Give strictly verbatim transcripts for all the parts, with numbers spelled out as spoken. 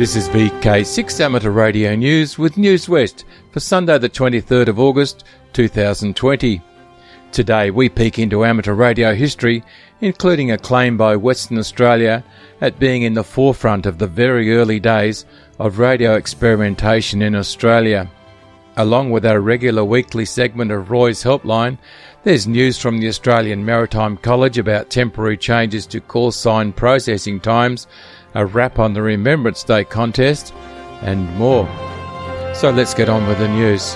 This is V K six Amateur Radio News with News West for Sunday the twenty-third of August two thousand twenty. Today we peek into amateur radio history, including a claim by Western Australia at being in the forefront of the very early days of radio experimentation in Australia. Along with our regular weekly segment of Roy's Helpline, there's news from the Australian Maritime College about temporary changes to call sign processing times, a wrap on the Remembrance Day contest, and more. So let's get on with the news.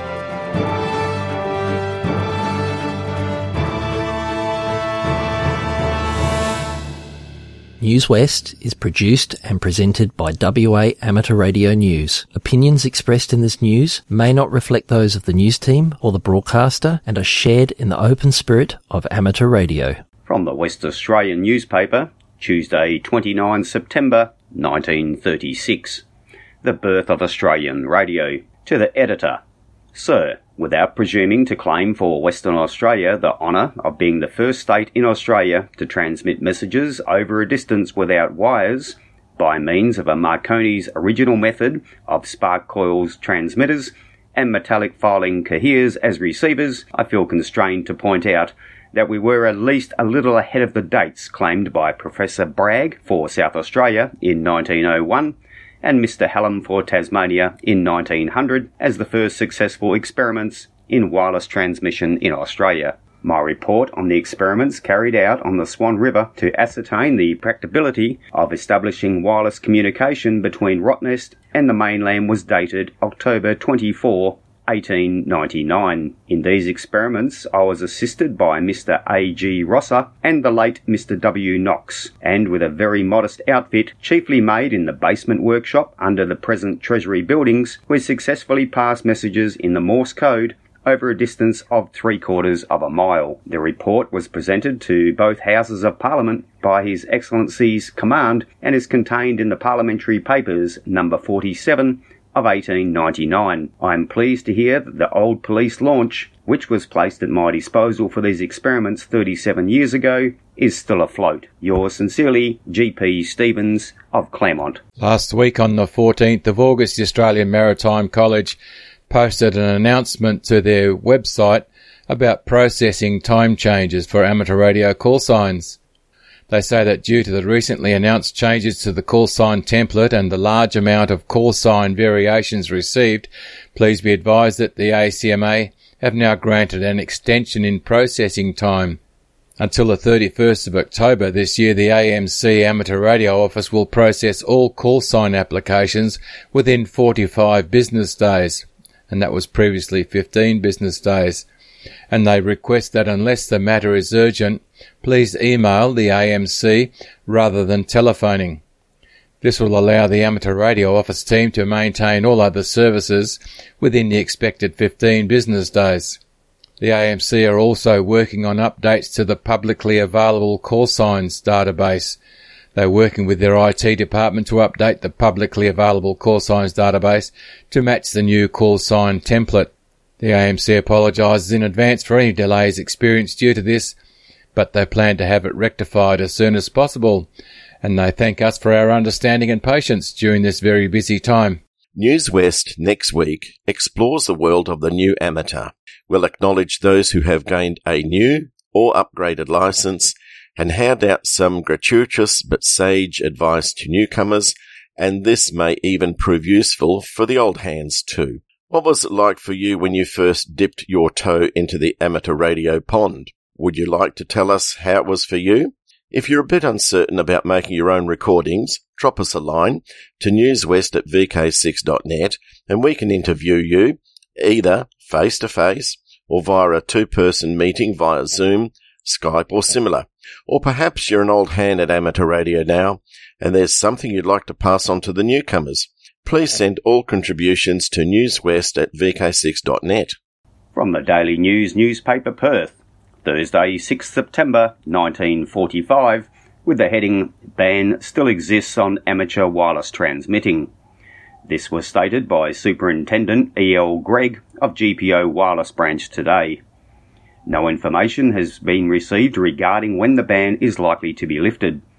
News West is produced and presented by W A Amateur Radio News. Opinions expressed in this news may not reflect those of the news team or the broadcaster and are shared in the open spirit of amateur radio. From the West Australian newspaper, Tuesday, the twenty-ninth of September, nineteen thirty-six. The birth of Australian radio. To the editor. Sir, without presuming to claim for Western Australia the honour of being the first state in Australia to transmit messages over a distance without wires, by means of a Marconi's original method of spark coils transmitters and metallic filing coheres as receivers, I feel constrained to point out that we were at least a little ahead of the dates claimed by Professor Bragg for South Australia in nineteen oh one and Mister Hallam for Tasmania in nineteen hundred as the first successful experiments in wireless transmission in Australia. My report on the experiments carried out on the Swan River to ascertain the practicability of establishing wireless communication between Rottnest and the mainland was dated October twenty-fourth, eighteen ninety-nine. In these experiments, I was assisted by Mister A G Rosser and the late Mister W Knox, and with a very modest outfit, chiefly made in the basement workshop under the present Treasury buildings, we successfully passed messages in the Morse code over a distance of three quarters of a mile. The report was presented to both Houses of Parliament by His Excellency's command and is contained in the Parliamentary Papers number forty-seven of eighteen ninety-nine. I am pleased to hear that the old police launch, which was placed at my disposal for these experiments thirty-seven years ago, is still afloat. Yours sincerely, G P Stevens of Claremont. Last week on the fourteenth of August, the Australian Maritime College posted an announcement to their website about processing time changes for amateur radio call signs. They say that due to the recently announced changes to the call sign template and the large amount of call sign variations received, please be advised that the A C M A have now granted an extension in processing time. Until the thirty-first of October this year, the A M C Amateur Radio Office will process all call sign applications within forty-five business days, and that was previously fifteen business days. And they request that unless the matter is urgent, please email the A M C rather than telephoning. This will allow the Amateur Radio Office team to maintain all other services within the expected fifteen business days. The A M C are also working on updates to the publicly available call signs database. They're working with their I T department to update the publicly available call signs database to match the new call sign template. The A M C apologises in advance for any delays experienced due to this, but they plan to have it rectified as soon as possible, and they thank us for our understanding and patience during this very busy time. News West next week explores the world of the new amateur. We'll acknowledge those who have gained a new or upgraded licence and hand out some gratuitous but sage advice to newcomers, and this may even prove useful for the old hands too. What was it like for you when you first dipped your toe into the amateur radio pond? Would you like to tell us how it was for you? If you're a bit uncertain about making your own recordings, drop us a line to newswest at v k six dot net and we can interview you either face-to-face or via a two-person meeting via Zoom, Skype or similar. Or perhaps you're an old hand at amateur radio now and there's something you'd like to pass on to the newcomers. Please send all contributions to newswest at v k six dot net. From the Daily News newspaper Perth, Thursday, the sixth of September nineteen forty-five, with the heading, Ban Still Exists on Amateur Wireless Transmitting. This was stated by Superintendent E L Gregg of G P O Wireless Branch today. No information has been received regarding when the ban is likely to be lifted.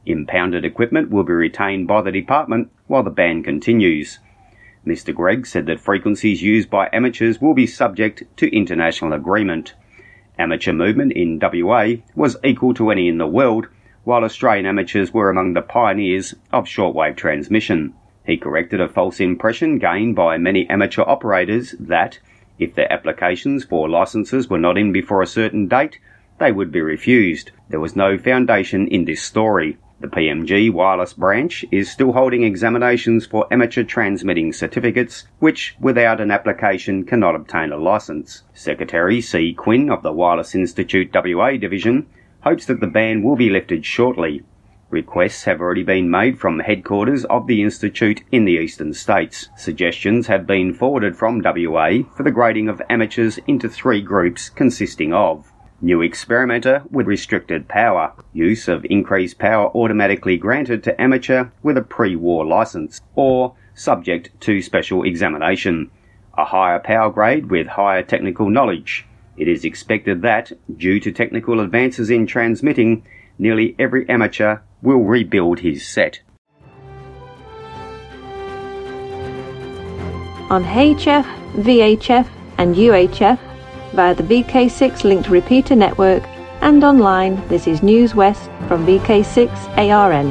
Impounded equipment will be retained by the department while the ban continues. Mister Gregg said that frequencies used by amateurs will be subject to international agreement. Amateur movement in W A was equal to any in the world, while Australian amateurs were among the pioneers of shortwave transmission. He corrected a false impression gained by many amateur operators that, if their applications for licences were not in before a certain date, they would be refused. There was no foundation in this story. The P M G Wireless branch is still holding examinations for amateur transmitting certificates, which, without an application, cannot obtain a licence. Secretary C. Quinn of the Wireless Institute W A division hopes that the ban will be lifted shortly. Requests have already been made from the headquarters of the Institute in the eastern states. Suggestions have been forwarded from W A for the grading of amateurs into three groups consisting of new experimenter with restricted power, use of increased power automatically granted to amateur with a pre-war licence, or subject to special examination, a higher power grade with higher technical knowledge. It is expected that, due to technical advances in transmitting, nearly every amateur will rebuild his set. On H F, V H F and U H F, via the V K six linked repeater network, and online, this is News West from V K six A R N.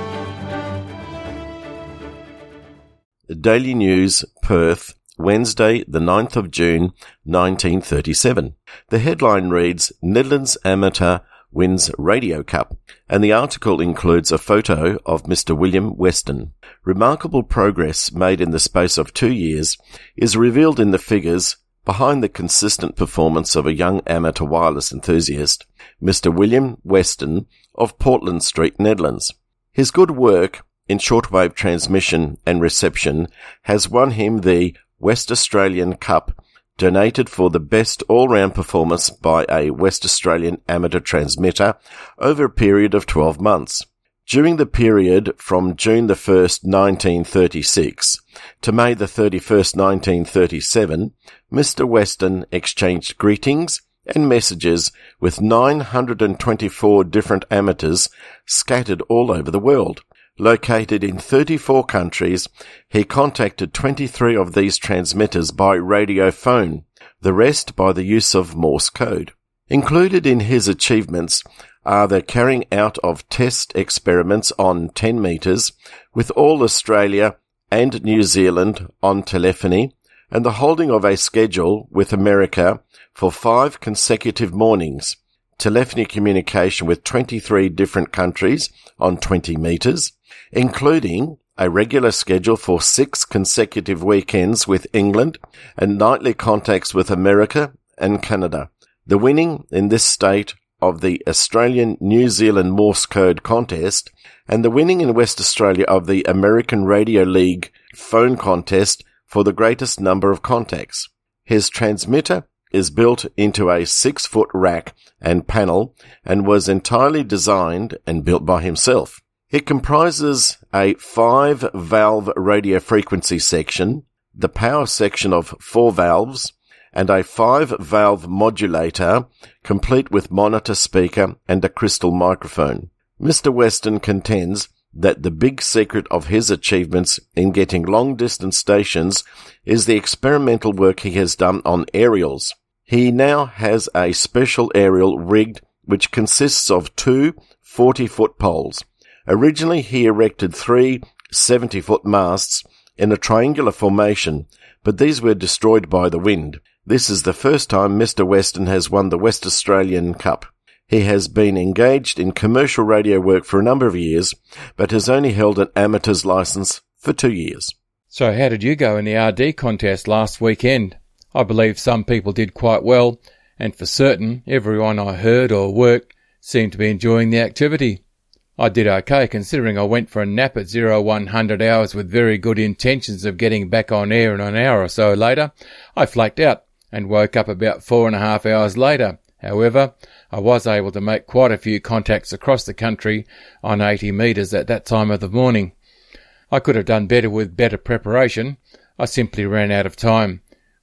Daily News, Perth, Wednesday the ninth of June nineteen thirty-seven. The headline reads, Nedlands Amateur wins Radio Cup, and the article includes a photo of Mister William Weston. Remarkable progress made in the space of two years is revealed in the figures behind the consistent performance of a young amateur wireless enthusiast, Mister William Weston of Portland Street, Nedlands. His good work in shortwave transmission and reception has won him the West Australian Cup, donated for the best all-round performance by a West Australian amateur transmitter over a period of twelve months. During the period from June the first, nineteen thirty-six to May the thirty-first, nineteen thirty-seven, Mister Weston exchanged greetings and messages with nine hundred twenty-four different amateurs scattered all over the world. Located in thirty-four countries, he contacted twenty-three of these transmitters by radio phone, the rest by the use of Morse code. Included in his achievements are the carrying out of test experiments on ten metres with all Australia and New Zealand on telephony, and the holding of a schedule with America for five consecutive mornings, telephony communication with twenty-three different countries on twenty metres, including a regular schedule for six consecutive weekends with England and nightly contacts with America and Canada. The winning in this state of the Australian-New Zealand Morse Code contest and the winning in West Australia of the American Radio League phone contest for the greatest number of contacts. His transmitter is built into a six-foot rack and panel and was entirely designed and built by himself. It comprises a five-valve radio frequency section, the power section of four valves, and a five-valve modulator, complete with monitor speaker and a crystal microphone. Mister Weston contends that the big secret of his achievements in getting long-distance stations is the experimental work he has done on aerials. He now has a special aerial rigged which consists of two forty-foot poles. Originally he erected three seventy-foot masts in a triangular formation, but these were destroyed by the wind. This is the first time Mister Weston has won the West Australian Cup. He has been engaged in commercial radio work for a number of years, but has only held an amateur's licence for two years. So how did you go in the R D contest last weekend? I believe some people did quite well, and for certain, everyone I heard or worked seemed to be enjoying the activity. I did okay considering I went for a nap at zero one hundred hours with very good intentions of getting back on air, and an hour or so later, I flaked out and woke up about four and a half hours later. However, I was able to make quite a few contacts across the country on eighty metres at that time of the morning. I could have done better with better preparation. I simply ran out of time.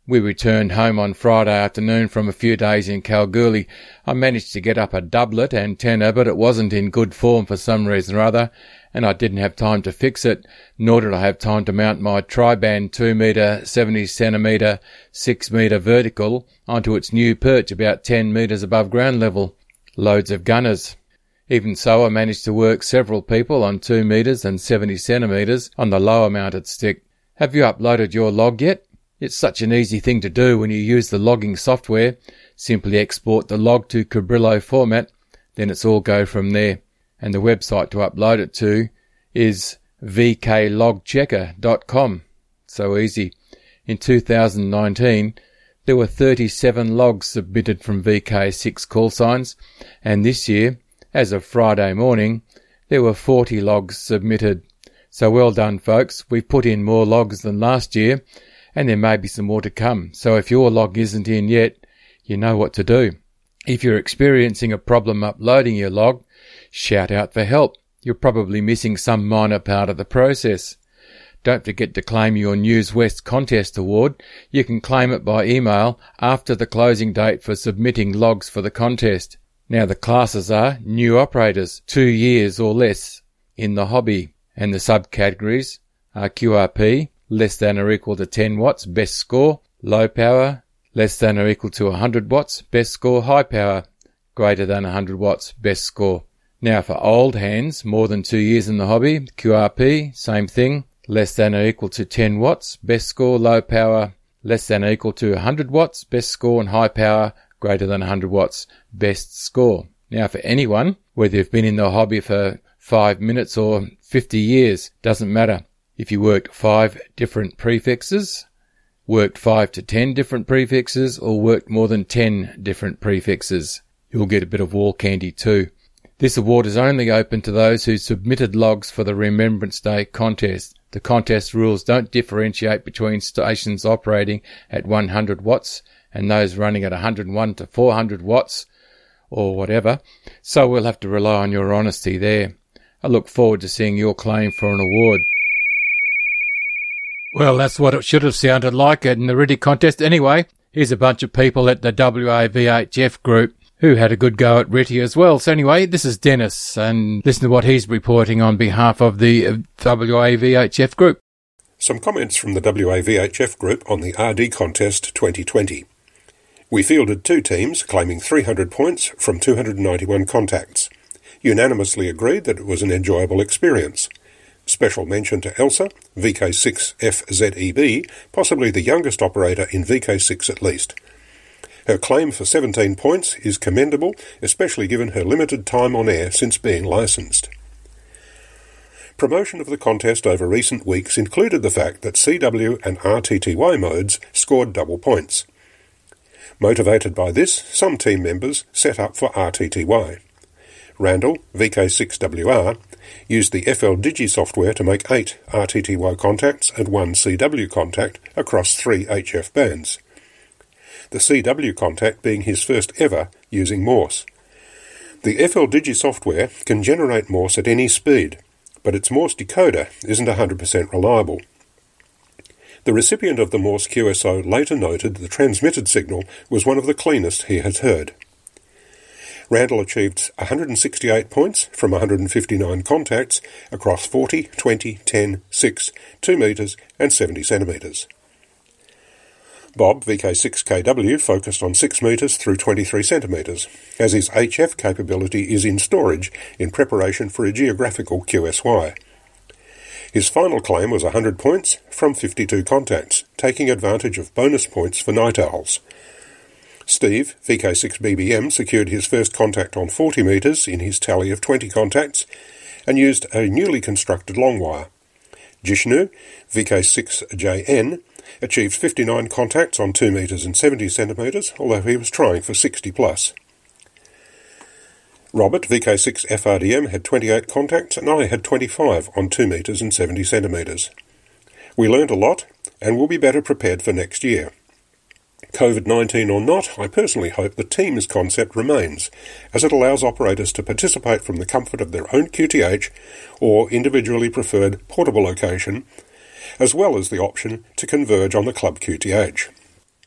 We returned home on Friday afternoon from a few days in Kalgoorlie. I managed to get up a doublet antenna, but it wasn't in good form for some reason or other, and I didn't have time to fix it, nor did I have time to mount my tri-band two metre, seventy centimetre, six metre vertical onto its new perch about ten metres above ground level. Loads of gunners. Even so, I managed to work several people on two metres and seventy centimetres on the lower mounted stick. Have you uploaded your log yet? It's such an easy thing to do when you use the logging software. Simply export the log to Cabrillo format, then it's all go from there. And the website to upload it to is v k log checker dot com. So easy. In two thousand nineteen, there were thirty-seven logs submitted from V K six call signs, and this year, as of Friday morning, there were forty logs submitted. So well done, folks. We've put in more logs than last year, and there may be some more to come. So if your log isn't in yet, you know what to do. If you're experiencing a problem uploading your log, shout out for help. You're probably missing some minor part of the process. Don't forget to claim your News West Contest Award. You can claim it by email after the closing date for submitting logs for the contest. Now the classes are new operators, two years or less in the hobby, and the subcategories are Q R P, less than or equal to ten watts, best score, low power, less than or equal to one hundred watts, best score, high power, greater than one hundred watts, best score. Now for old hands, more than two years in the hobby, Q R P, same thing, less than or equal to ten watts, best score, low power, less than or equal to one hundred watts, best score, and high power, greater than one hundred watts, best score. Now for anyone, whether you've been in the hobby for five minutes or fifty years, doesn't matter. If you worked five different prefixes, worked five to ten different prefixes, or worked more than ten different prefixes, you'll get a bit of wall candy too. This award is only open to those who submitted logs for the Remembrance Day contest. The contest rules don't differentiate between stations operating at one hundred watts and those running at one hundred one to four hundred watts or whatever, so we'll have to rely on your honesty there. I look forward to seeing your claim for an award. Well, that's what it should have sounded like in the R I D I contest anyway. Here's a bunch of people at the W A V H F group who had a good go at R I T I as well. So anyway, this is Dennis, and listen to what he's reporting on behalf of the W A V H F group. Some comments from the W A V H F group on the R D contest twenty twenty. We fielded two teams claiming three hundred points from two hundred ninety-one contacts. Unanimously agreed that it was an enjoyable experience. Special mention to Elsa, V K six F Z E B, possibly the youngest operator in V K six at least. Her claim for seventeen points is commendable, especially given her limited time on air since being licensed. Promotion of the contest over recent weeks included the fact that C W and R T T Y modes scored double points. Motivated by this, some team members set up for R T T Y. Randall, V K six W R, used the F L Digi software to make eight R T T Y contacts and one C W contact across three H F bands. The C W contact being his first ever using Morse. The F L Digi software can generate Morse at any speed, but its Morse decoder isn't one hundred percent reliable. The recipient of the Morse Q S O later noted the transmitted signal was one of the cleanest he had heard. Randall achieved one hundred sixty-eight points from one hundred fifty-nine contacts across forty, twenty, ten, six, two metres and seventy centimetres. Bob, V K six K W, focused on six metres through twenty-three centimetres, as his H F capability is in storage in preparation for a geographical Q S Y. His final claim was one hundred points from fifty-two contacts, taking advantage of bonus points for night owls. Steve, V K six B B M, secured his first contact on forty metres in his tally of twenty contacts and used a newly constructed long wire. Jishnu, V K six J N, achieved fifty-nine contacts on two metres and seventy centimetres, although he was trying for sixty plus. Robert, V K six F R D M, had twenty-eight contacts and I had twenty-five on two metres and seventy centimetres. We learned a lot and will be better prepared for next year. COVID nineteen or not, I personally hope the Teams concept remains, as it allows operators to participate from the comfort of their own Q T H or individually preferred portable location, as well as the option to converge on the club Q T H.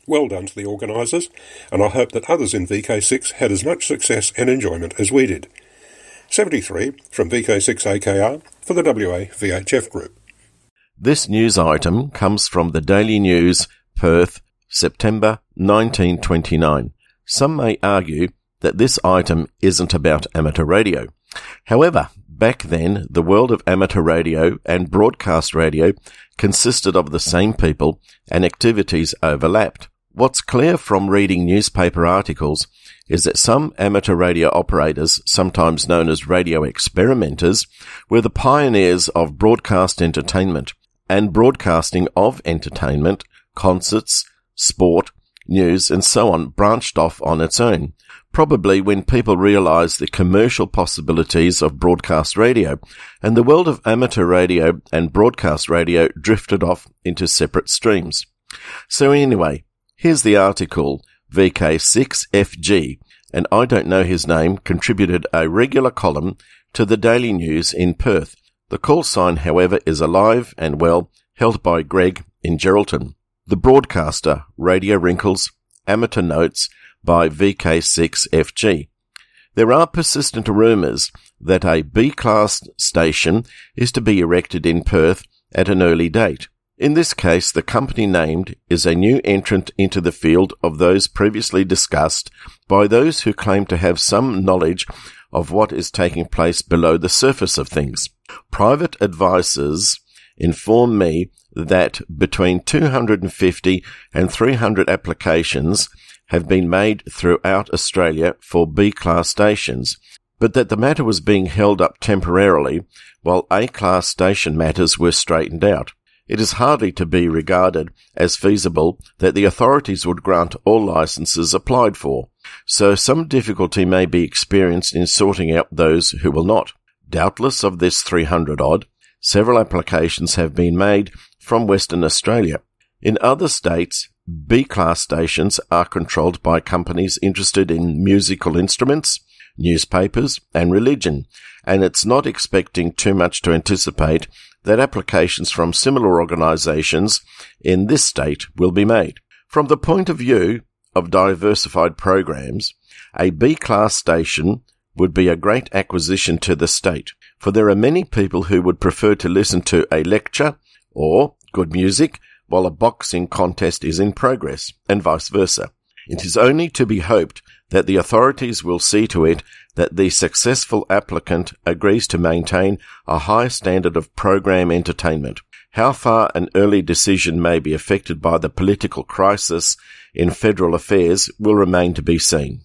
Well done to the organisers, and I hope that others in V K six had as much success and enjoyment as we did. seventy-three from V K six A K R for the W A V H F Group. This news item comes from the Daily News, Perth, September nineteen twenty-nine. Some may argue that this item isn't about amateur radio. However, back then, the world of amateur radio and broadcast radio consisted of the same people and activities overlapped. What's clear from reading newspaper articles is that some amateur radio operators, sometimes known as radio experimenters, were the pioneers of broadcast entertainment, and broadcasting of entertainment, concerts, sport, news, and so on branched off on its own, probably when people realized the commercial possibilities of broadcast radio, and the world of amateur radio and broadcast radio drifted off into separate streams. So anyway, here's the article. V K six F G, and I don't know his name, contributed a regular column to the Daily News in Perth. The call sign, however, is alive and well, held by Greg in Geraldton. The broadcaster, Radio Wrinkles, Amateur Notes by V K six F G. There are persistent rumours that a B-class station is to be erected in Perth at an early date. In this case, the company named is a new entrant into the field of those previously discussed by those who claim to have some knowledge of what is taking place below the surface of things. Private advisors inform me that between two hundred fifty and three hundred applications have been made throughout Australia for B-class stations, but that the matter was being held up temporarily while A-class station matters were straightened out. It is hardly to be regarded as feasible that the authorities would grant all licences applied for, so some difficulty may be experienced in sorting out those who will not. Doubtless of this three hundred odd, several applications have been made from Western Australia. In other states, B-class stations are controlled by companies interested in musical instruments, newspapers, and religion, and it's not expecting too much to anticipate that applications from similar organisations in this state will be made. From the point of view of diversified programs, a B-class station would be a great acquisition to the state, for there are many people who would prefer to listen to a lecture or good music while a boxing contest is in progress, and vice versa. It is only to be hoped that the authorities will see to it that the successful applicant agrees to maintain a high standard of program entertainment. How far an early decision may be affected by the political crisis in federal affairs will remain to be seen.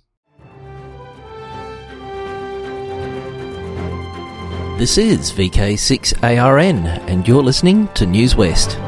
This is V K six A R N, and you're listening to News West.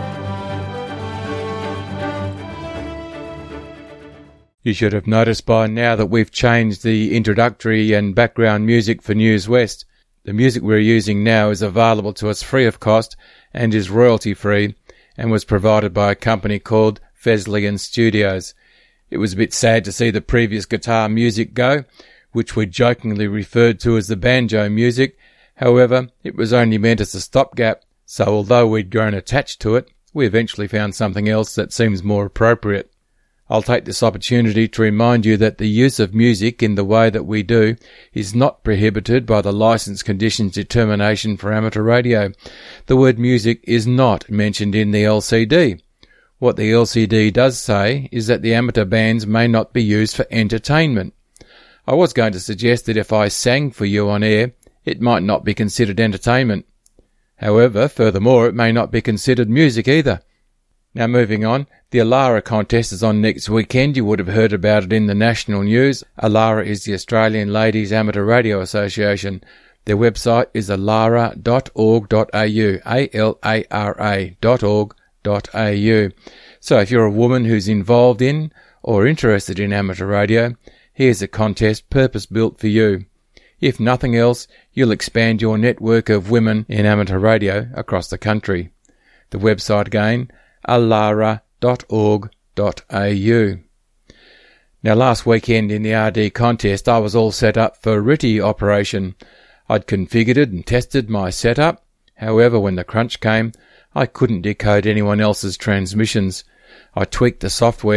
You should have noticed by now that we've changed the introductory and background music for News West. The music we're using now is available to us free of cost and is royalty-free, and was provided by a company called Fesleyan Studios. It was a bit sad to see the previous guitar music go, which we jokingly referred to as the banjo music. However, it was only meant as a stopgap, so although we'd grown attached to it, we eventually found something else that seems more appropriate. I'll take this opportunity to remind you that the use of music in the way that we do is not prohibited by the Licence Conditions Determination for Amateur Radio. The word music is not mentioned in the L C D. What the L C D does say is that the amateur bands may not be used for entertainment. I was going to suggest that if I sang for you on air, it might not be considered entertainment. However, furthermore, it may not be considered music either. Now moving on, the ALARA contest is on next weekend. You would have heard about it in the national news. ALARA is the Australian Ladies Amateur Radio Association. Their website is alara dot org dot a u, A L A R A dot org dot a u. So if you're a woman who's involved in or interested in amateur radio, here's a contest purpose-built for you. If nothing else, you'll expand your network of women in amateur radio across the country. The website again, alara dot org dot a u. Now last weekend in the R D contest I was all set up for R T I operation. I'd configured and tested my setup. However, when the crunch came, I couldn't decode anyone else's transmissions. I tweaked the software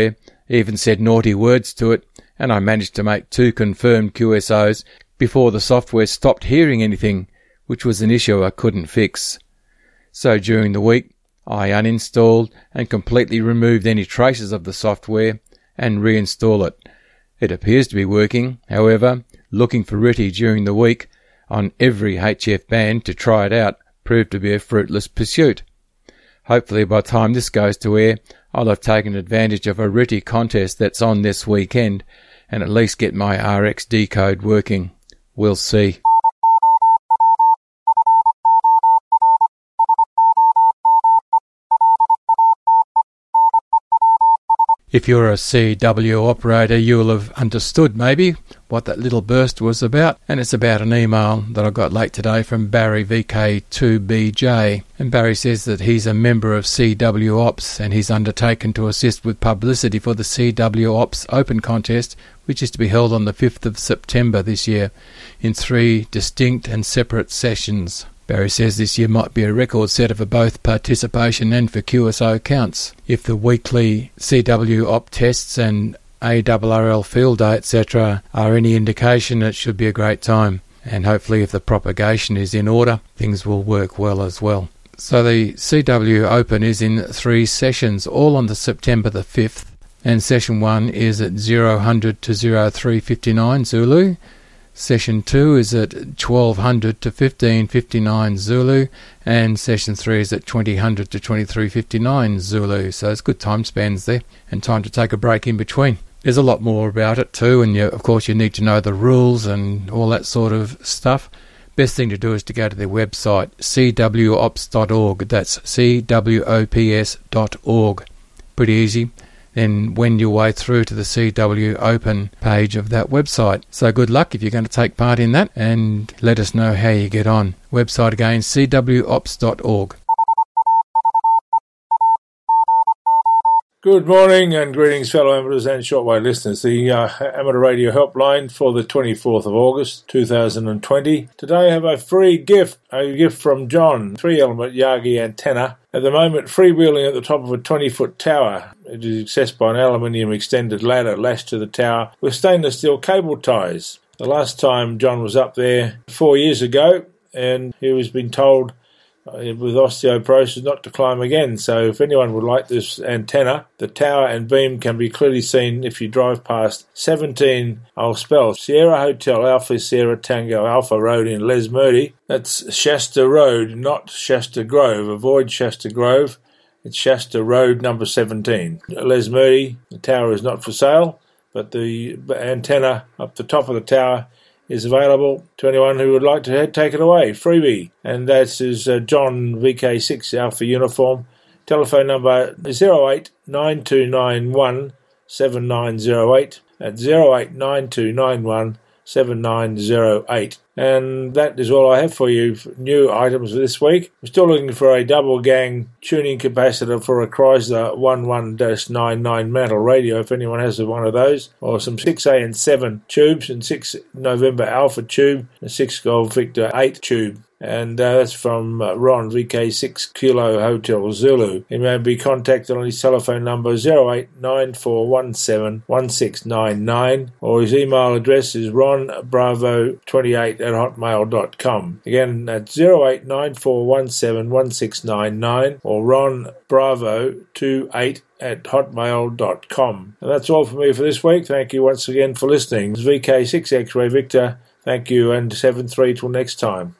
even said naughty words to it, and I managed to make two confirmed Q S Os before the software stopped hearing anything, which was an issue I couldn't fix. So during the week, I uninstalled and completely removed any traces of the software and reinstall it. It appears to be working. However, looking for R T T Y during the week on every H F band to try it out proved to be a fruitless pursuit. Hopefully by the time this goes to air, I'll have taken advantage of a R T T Y contest that's on this weekend and at least get my R X decode working. We'll see. If you're a C W operator, you'll have understood maybe what that little burst was about, and it's about an email that I got late today from Barry V K two B J. And Barry says that he's a member of C W Ops and he's undertaken to assist with publicity for the C W Ops Open Contest, which is to be held on the fifth of September this year in three distinct and separate sessions. Barry says this year might be a record setter for both participation and for Q S O counts. If the weekly C W Op tests and A R R L field day, et cetera are any indication, it should be a great time. And hopefully if the propagation is in order, things will work well as well. So the C W Open is in three sessions, all on the September the fifth. And session one is at zero hundred to zero three fifty-nine Zulu. Session two is at twelve hundred to fifteen fifty-nine Zulu, and Session three is at twenty hundred to twenty-three fifty-nine Zulu. So it's good time spans there, and time to take a break in between. There's a lot more about it too, and you, of course you need to know the rules and all that sort of stuff. Best thing to do is to go to their website, c w ops dot org. That's c w o p s dot org. Pretty easy. Then wend your way through to the C W Open page of that website. So good luck if you're going to take part in that, and let us know how you get on. Website again, c w ops dot org. Good morning and greetings, fellow amateurs and shortwave listeners. The uh, Amateur Radio Helpline for the twenty-fourth of August two thousand twenty. Today I have a free gift, a gift from John, three-element Yagi antenna. At the moment, freewheeling at the top of a twenty-foot tower. It is accessed by an aluminium extended ladder lashed to the tower with stainless steel cable ties. The last time John was up there, four years ago, and he was been told with osteoporosis not to climb again. So if anyone would like this antenna, the tower and beam can be clearly seen if you drive past seventeen, I'll spell, Sierra Hotel Alpha Sierra Tango Alpha Road in Lesmurdy. That's Shasta Road, not Shasta Grove. Avoid Shasta Grove. It's Shasta Road number seventeen. Lesmurdy, the tower is not for sale, but the antenna up the top of the tower is available to anyone who would like to take it away. Freebie. And that is uh, John V K six Alpha Uniform. Telephone number zero eight nine two nine one seven nine zero eight. That's zero eight nine two nine one seven nine zero eight. And that is all I have for you. New items for this week. I'm still looking for a double gang tuning capacitor for a Chrysler eleven ninety-nine mantle radio, if anyone has one of those, or some six A and seven tubes, and six November Alpha tube, and six Golf Victor eight tube. And uh, that's from uh, Ron, V K six Kilo Hotel Zulu. He may be contacted on his telephone number zero eight nine four one seven one six nine nine, or his email address is ron bravo twenty-eight at hotmail dot com. Again, that's zero eight nine four one seven one six nine nine, or ron bravo twenty-eight at hotmail dot com. And that's all for me for this week. Thank you once again for listening. It's V K six X-Ray Victor. Thank you, and seven three till next time.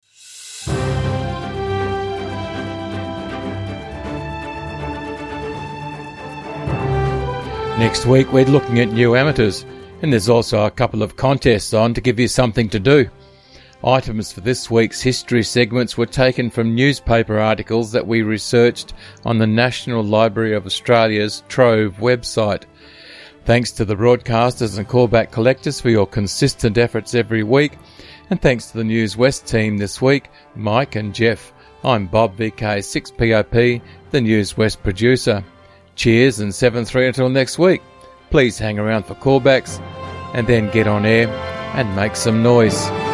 Next week we're looking at new amateurs, and there's also a couple of contests on to give you something to do. Items for this week's history segments were taken from newspaper articles that we researched on the National Library of Australia's Trove website. Thanks to the broadcasters and callback collectors for your consistent efforts every week, and thanks to the News West team this week, Mike and Jeff. I'm Bob, V K six P O P, the News West producer. Cheers and seven three until next week. Please hang around for callbacks and then get on air and make some noise.